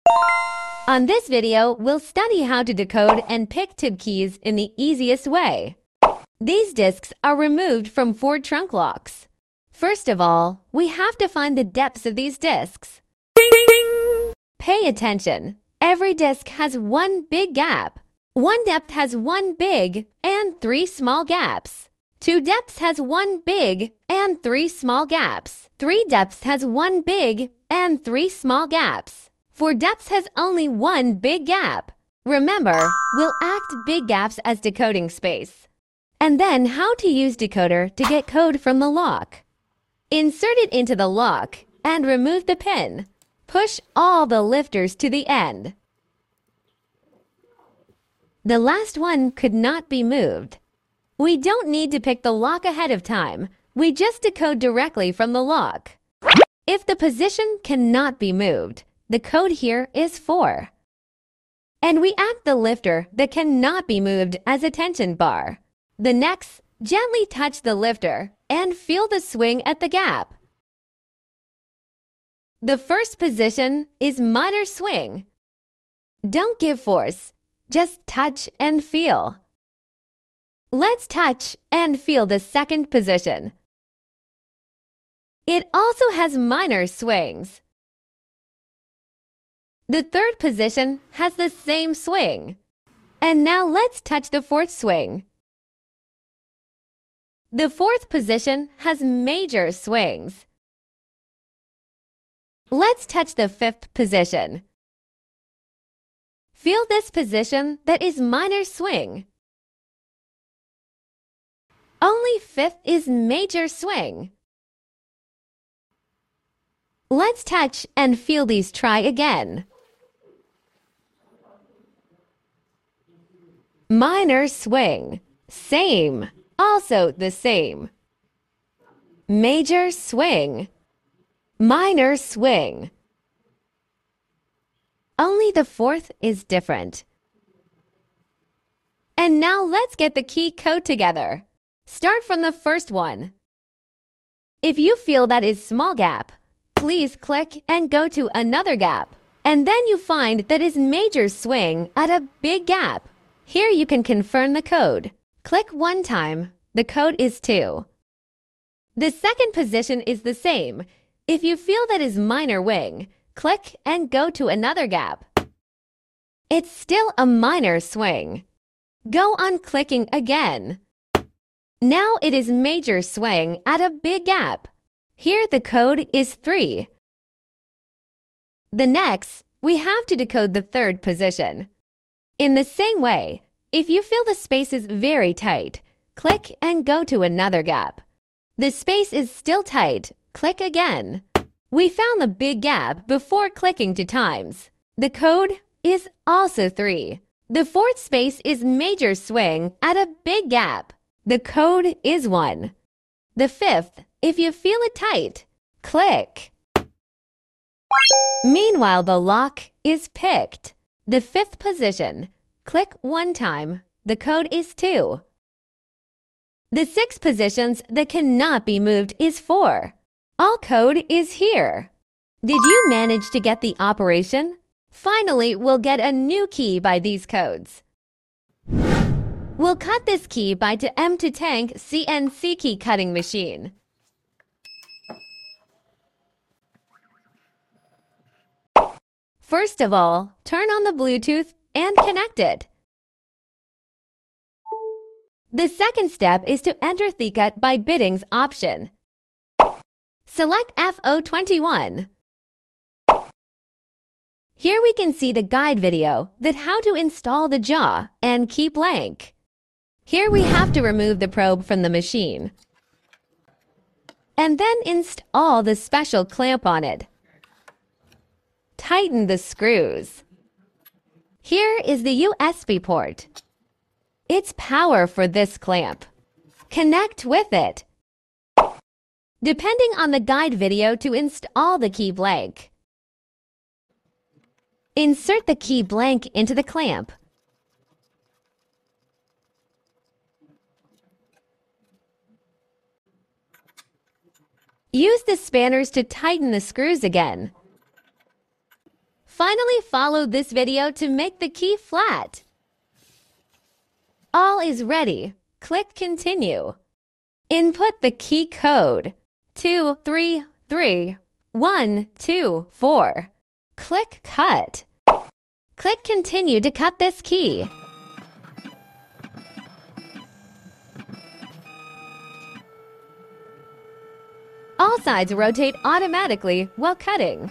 On this video, we'll study how to decode and pick tib keys in the easiest way. These discs are removed from Ford trunk locks. First of all, we have to find the depths of these discs. Pay attention. Every disc has one big gap. One depth has one big and three small gaps. Two depths has one big and three small gaps. Three depths has one big and three small gaps. Four depths has only one big gap. Remember, we'll act big gaps as decoding space. And then how to use decoder to get code from the lock. Insert it into the lock and remove the pin. Push all the lifters to the end. The last one could not be moved. We don't need to pick the lock ahead of time. We just decode directly from the lock. If the position cannot be moved, the code here is 4. And we act the lifter that cannot be moved as a tension bar. The next, gently touch the lifter and feel the swing at the gap. The first position is minor swing. Don't give force, just touch and feel. Let's touch and feel the second position. It also has minor swings. The third position has the same swing. And now let's touch the fourth swing. The fourth position has major swings. Let's touch the fifth position. Feel this position that is minor swing. Only fifth is major swing. Let's touch and feel these try again. Minor swing, same, also the same. Major swing, minor swing. Only the fourth is different. And now let's get the key code together. Start from the first one. If you feel that is small gap, please click and go to another gap. And then you find that is major swing at a big gap. Here you can confirm the code. Click one time. The code is 2. The second position is the same. If you feel that is minor wing, click and go to another gap. It's still a minor swing. Go on clicking again. Now it is major swing at a big gap. Here the code is 3. The next, we have to decode the third position. In the same way, if you feel the space is very tight, click and go to another gap. The space is still tight, click again. We found the big gap before clicking 2 times. The code is also 3. The fourth space is major swing at a big gap. The code is 1. The fifth, if you feel it tight, click. Meanwhile, the lock is picked. The fifth position, click one time. The code is 2. The 6 positions that cannot be moved is 4. All code is here. Did you manage to get the operation? Finally, we'll get a new key by these codes. We'll cut this key by to M2 Tank CNC key cutting machine. First of all, turn on the Bluetooth and connect it. The second step is to enter ThiCut by biddings option. Select FO21. Here we can see the guide video that how to install the jaw and key blank. Here we have to remove the probe from the machine. And then install the special clamp on it. Tighten the screws. Here is the USB port. It's power for this clamp. Connect with it. Depending on the guide video to install the key blank. Insert the key blank into the clamp. Use the spanners to tighten the screws again. Finally, follow this video to make the key flat. All is ready. Click Continue. Input the key code 233124. Click Cut. Click Continue to cut this key. All sides rotate automatically while cutting.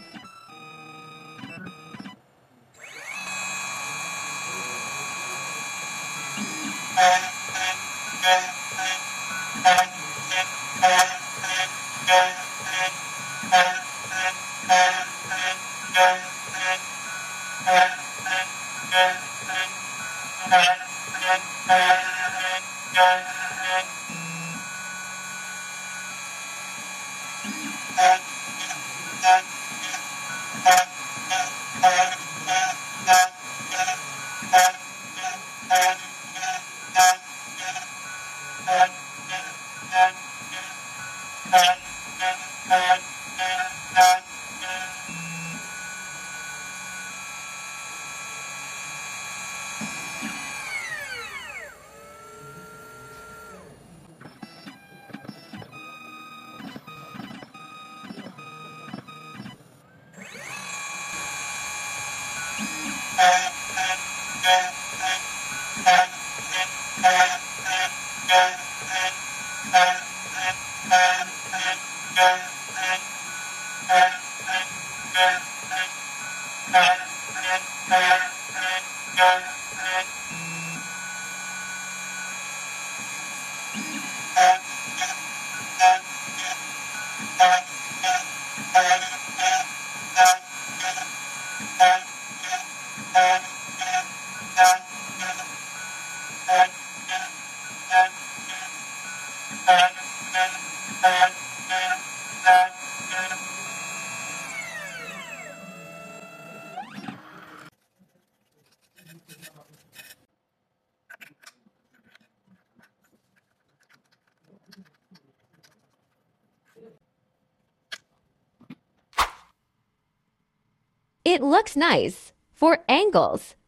It looks nice for angles.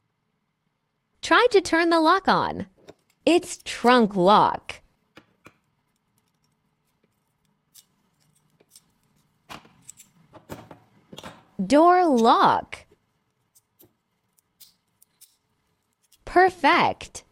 Try to turn the lock on. It's trunk lock. Door lock. Perfect.